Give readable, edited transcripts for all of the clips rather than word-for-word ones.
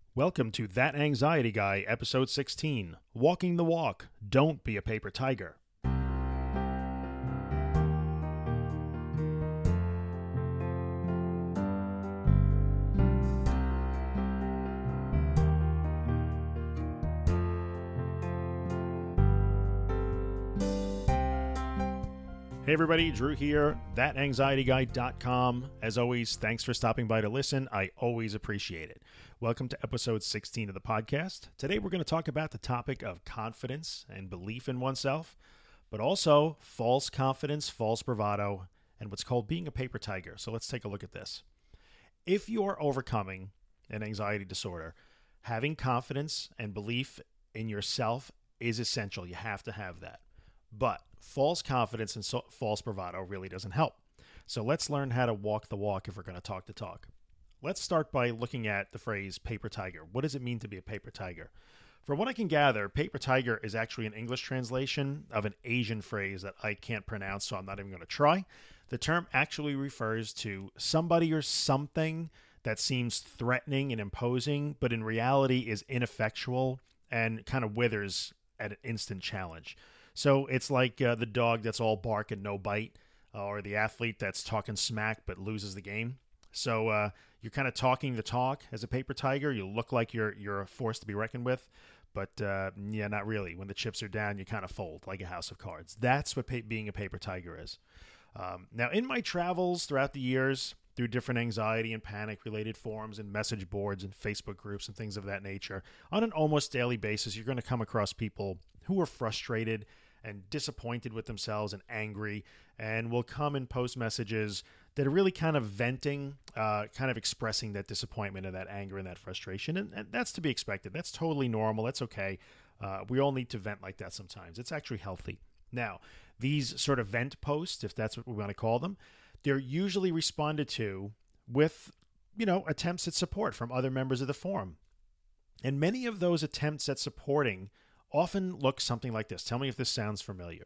Welcome to That Anxiety Guy, Episode 16, Walking the Walk, Don't Be a Paper Tiger. Hey everybody, Drew here, ThatAnxietyGuy.com. As always, thanks for stopping by to listen. I always appreciate it. Welcome to episode 16 of the podcast. Today we're going to talk about the topic of confidence and belief in oneself, but also false confidence, false bravado, and what's called being a paper tiger. So let's take a look at this. If you're overcoming an anxiety disorder, having confidence and belief in yourself is essential. You have to have that. But false confidence and false bravado really doesn't help. So let's learn how to walk the walk if we're going to talk the talk. Let's start by looking at the phrase paper tiger. What does it mean to be a paper tiger? From what I can gather, paper tiger is actually an English translation of an Asian phrase that I can't pronounce, so I'm not even going to try. The term actually refers to somebody or something that seems threatening and imposing, but in reality is ineffectual and kind of withers at an instant challenge. So it's like the dog that's all bark and no bite, or the athlete that's talking smack but loses the game. So you're kind of talking the talk as a paper tiger. You look like you're a force to be reckoned with, but not really. When the chips are down, you kind of fold like a house of cards. That's what being a paper tiger is. Now, in my travels throughout the years, through different anxiety and panic-related forums and message boards and Facebook groups and things of that nature, on an almost daily basis, you're going to come across people who are frustrated and disappointed with themselves and angry, and will come and post messages that are really kind of venting, kind of expressing that disappointment and that anger and that frustration. And that's to be expected. That's totally normal. That's okay. We all need to vent like that sometimes. It's actually healthy. Now, these sort of vent posts, if that's what we want to call them, they're usually responded to with, attempts at support from other members of the forum. And many of those attempts at supporting often look something like this. Tell me if this sounds familiar.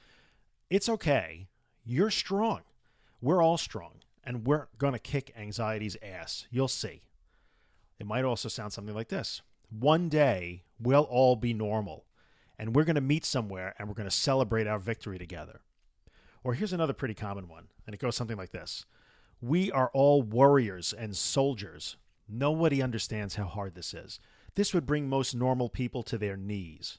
It's okay. You're strong. We're all strong. And we're going to kick anxiety's ass. You'll see. It might also sound something like this. One day, we'll all be normal. And we're going to meet somewhere and we're going to celebrate our victory together. Or here's another pretty common one. And it goes something like this. We are all warriors and soldiers. Nobody understands how hard this is. This would bring most normal people to their knees.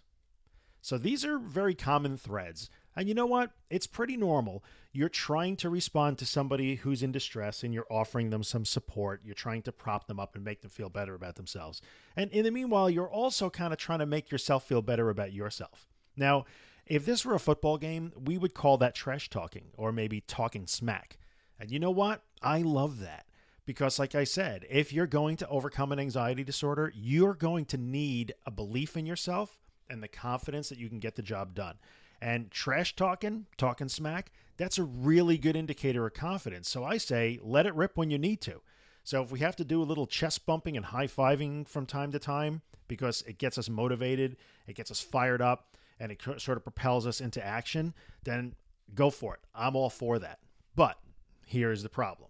So these are very common threads. And you know what? It's pretty normal. You're trying to respond to somebody who's in distress and you're offering them some support. You're trying to prop them up and make them feel better about themselves. And in the meanwhile, you're also kind of trying to make yourself feel better about yourself. Now, if this were a football game, we would call that trash talking or maybe talking smack. And you know what? I love that. Because like I said, if you're going to overcome an anxiety disorder, you're going to need a belief in yourself and the confidence that you can get the job done. And trash talking smack, that's a really good indicator of confidence. So I say, let it rip when you need to. So if we have to do a little chest bumping and high-fiving from time to time because it gets us motivated, it gets us fired up, and it sort of propels us into action, then go for it. I'm all for that. But here's the problem.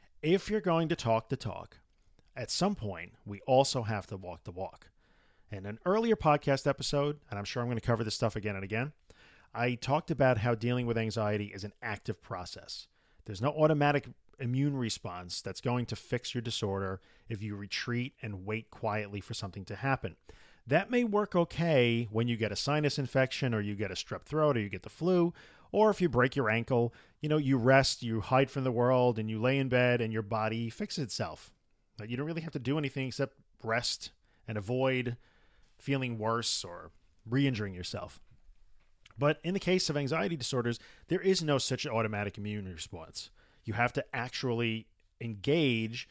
If you're going to talk the talk, at some point, we also have to walk the walk. In an earlier podcast episode, and I'm sure I'm going to cover this stuff again and again, I talked about how dealing with anxiety is an active process. There's no automatic immune response that's going to fix your disorder if you retreat and wait quietly for something to happen. That may work okay when you get a sinus infection or you get a strep throat or you get the flu, or if you break your ankle, you rest, you hide from the world, and you lay in bed and your body fixes itself. You don't really have to do anything except rest and avoid feeling worse or re-injuring yourself. But in the case of anxiety disorders, there is no such automatic immune response. You have to actually engage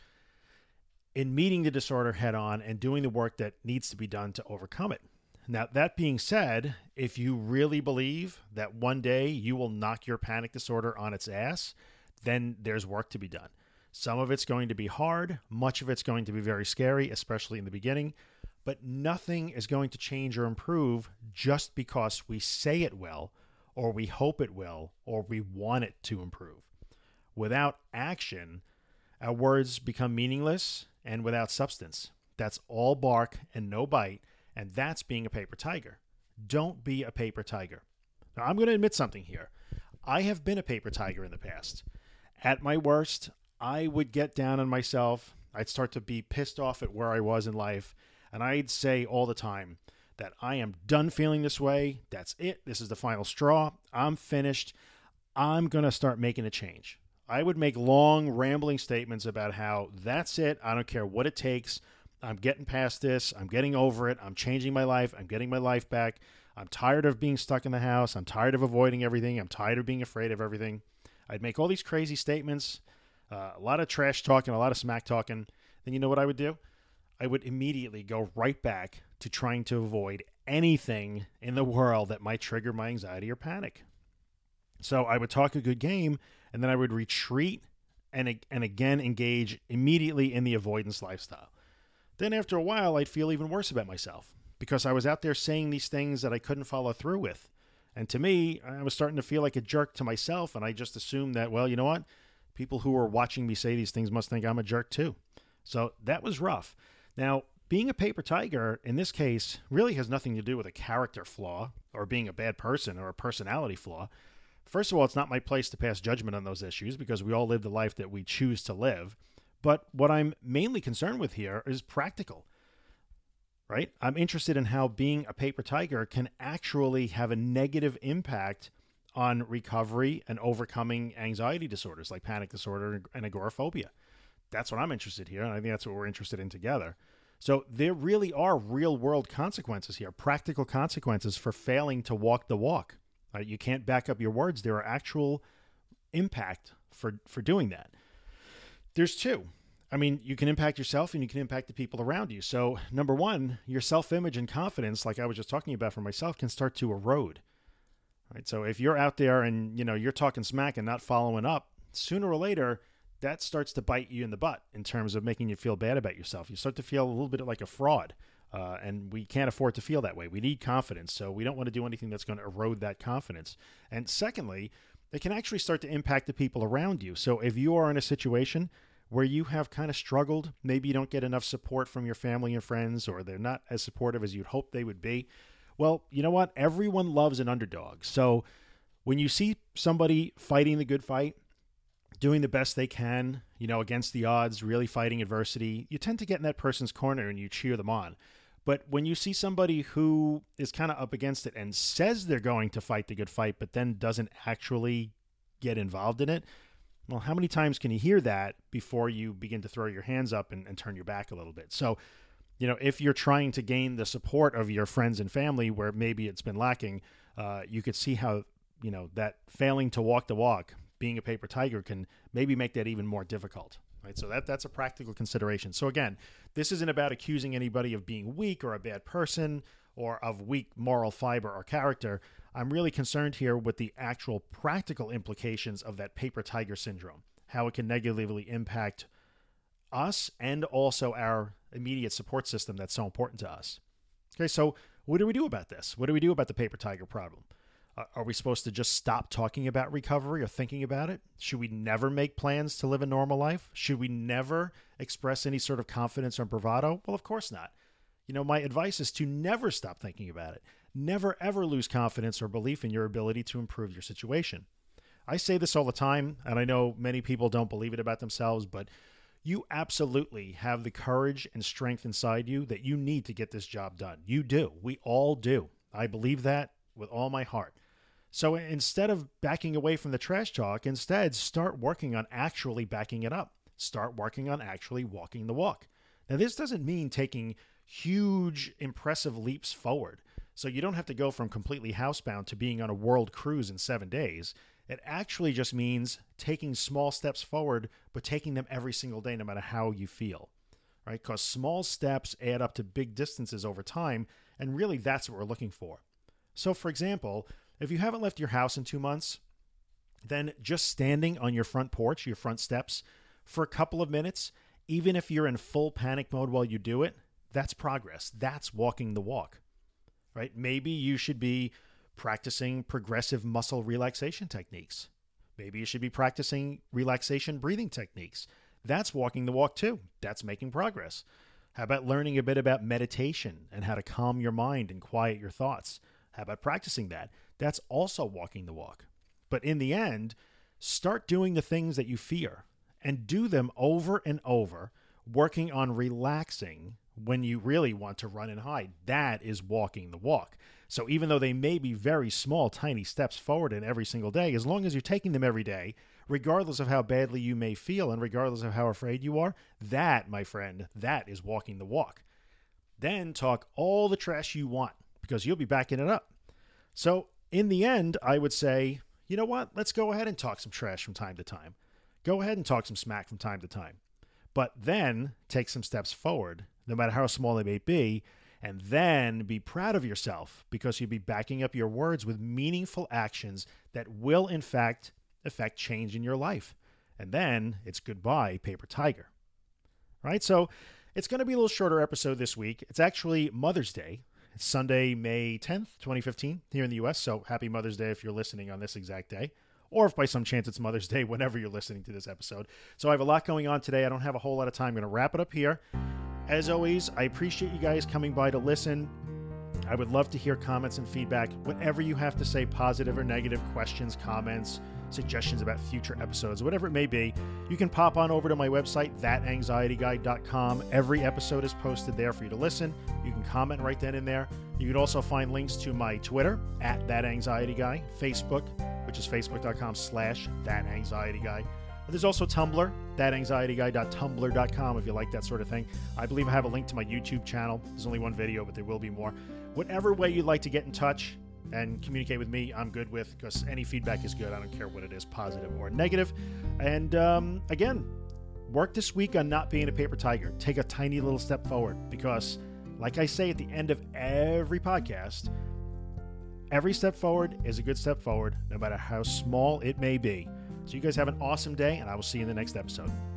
in meeting the disorder head on and doing the work that needs to be done to overcome it. Now, that being said, if you really believe that one day you will knock your panic disorder on its ass, then there's work to be done. Some of it's going to be hard. Much of it's going to be very scary, especially in the beginning. But nothing is going to change or improve just because we say it will, or we hope it will, or we want it to improve. Without action, our words become meaningless and without substance. That's all bark and no bite, and that's being a paper tiger. Don't be a paper tiger. Now, I'm going to admit something here. I have been a paper tiger in the past. At my worst, I would get down on myself. I'd start to be pissed off at where I was in life, and I'd say all the time that I am done feeling this way. That's it. This is the final straw. I'm finished. I'm going to start making a change. I would make long, rambling statements about how that's it. I don't care what it takes. I'm getting past this. I'm getting over it. I'm changing my life. I'm getting my life back. I'm tired of being stuck in the house. I'm tired of avoiding everything. I'm tired of being afraid of everything. I'd make all these crazy statements, a lot of trash talking, a lot of smack talking. Then you know what I would do? I would immediately go right back to trying to avoid anything in the world that might trigger my anxiety or panic. So I would talk a good game, and then I would retreat and again engage immediately in the avoidance lifestyle. Then after a while, I'd feel even worse about myself because I was out there saying these things that I couldn't follow through with. And to me, I was starting to feel like a jerk to myself, and I just assumed that, well, you know what? People who are watching me say these things must think I'm a jerk too. So that was rough. Now, being a paper tiger, in this case, really has nothing to do with a character flaw or being a bad person or a personality flaw. First of all, it's not my place to pass judgment on those issues because we all live the life that we choose to live. But what I'm mainly concerned with here is practical, right? I'm interested in how being a paper tiger can actually have a negative impact on recovery and overcoming anxiety disorders like panic disorder and agoraphobia. That's what I'm interested here, and I think that's what we're interested in together. So there really are real-world consequences here, practical consequences for failing to walk the walk. You can't back up your words. There are actual impact for doing that. There's two. I mean, you can impact yourself and you can impact the people around you. So number one, your self-image and confidence, like I was just talking about for myself, can start to erode. Right? So if you're out there and you're talking smack and not following up, sooner or later, that starts to bite you in the butt in terms of making you feel bad about yourself. You start to feel a little bit like a fraud. And we can't afford to feel that way. We need confidence. So we don't want to do anything that's going to erode that confidence. And secondly, it can actually start to impact the people around you. So if you are in a situation where you have kind of struggled, maybe you don't get enough support from your family and friends, or they're not as supportive as you'd hope they would be. Well, you know what? Everyone loves an underdog. So when you see somebody fighting the good fight, doing the best they can, against the odds, really fighting adversity, you tend to get in that person's corner and you cheer them on. But when you see somebody who is kind of up against it and says they're going to fight the good fight, but then doesn't actually get involved in it, well, how many times can you hear that before you begin to throw your hands up and turn your back a little bit? So, if you're trying to gain the support of your friends and family where maybe it's been lacking, you could see how, that failing to walk the walk, being a paper tiger, can maybe make that even more difficult. Right? So that's a practical consideration. So again, this isn't about accusing anybody of being weak or a bad person or of weak moral fiber or character. I'm really concerned here with the actual practical implications of that paper tiger syndrome, how it can negatively impact us and also our immediate support system that's so important to us. Okay, so what do we do about this? What do we do about the paper tiger problem? Are we supposed to just stop talking about recovery or thinking about it? Should we never make plans to live a normal life? Should we never express any sort of confidence or bravado? Well, of course not. My advice is to never stop thinking about it. Never, ever lose confidence or belief in your ability to improve your situation. I say this all the time, and I know many people don't believe it about themselves, but you absolutely have the courage and strength inside you that you need to get this job done. You do. We all do. I believe that with all my heart. So instead of backing away from the trash talk, instead start working on actually backing it up. Start working on actually walking the walk. Now, this doesn't mean taking huge, impressive leaps forward. So you don't have to go from completely housebound to being on a world cruise in 7 days. It actually just means taking small steps forward, but taking them every single day, no matter how you feel, right? Because small steps add up to big distances over time, and really that's what we're looking for. So, for example, if you haven't left your house in 2 months, then just standing on your front porch, your front steps, for a couple of minutes, even if you're in full panic mode while you do it, that's progress. That's walking the walk, right? Maybe you should be practicing progressive muscle relaxation techniques. Maybe you should be practicing relaxation breathing techniques. That's walking the walk too. That's making progress. How about learning a bit about meditation and how to calm your mind and quiet your thoughts? How about practicing that? That's also walking the walk. But in the end, start doing the things that you fear and do them over and over, working on relaxing when you really want to run and hide. That is walking the walk. So even though they may be very small, tiny steps forward in every single day, as long as you're taking them every day, regardless of how badly you may feel and regardless of how afraid you are, that, my friend, that is walking the walk. Then talk all the trash you want because you'll be backing it up. So in the end, I would say, you know what? Let's go ahead and talk some trash from time to time. Go ahead and talk some smack from time to time. But then take some steps forward, no matter how small they may be, and then be proud of yourself because you'll be backing up your words with meaningful actions that will, in fact, affect change in your life. And then it's goodbye, paper tiger. Right? So it's going to be a little shorter episode this week. It's actually Mother's Day. It's Sunday, May 10th, 2015, here in the U.S. So happy Mother's Day if you're listening on this exact day. Or if by some chance it's Mother's Day, whenever you're listening to this episode. So I have a lot going on today. I don't have a whole lot of time. I'm going to wrap it up here. As always, I appreciate you guys coming by to listen. I would love to hear comments and feedback. Whatever you have to say, positive or negative, questions, comments, suggestions about future episodes, whatever it may be, you can pop on over to my website, thatanxietyguy.com. Every episode is posted there for you to listen. You can comment right then and there. You can also find links to my Twitter, @thatanxietyguy, Facebook, which is facebook.com/thatanxietyguy. There's also Tumblr, thatanxietyguy.tumblr.com if you like that sort of thing. I believe I have a link to my YouTube channel. There's only one video, but there will be more. Whatever way you'd like to get in touch and communicate with me, I'm good with, because any feedback is good. I don't care what it is, positive or negative. And again, work this week on not being a paper tiger. Take a tiny little step forward because, like I say at the end of every podcast, every step forward is a good step forward, no matter how small it may be. So you guys have an awesome day, and I will see you in the next episode.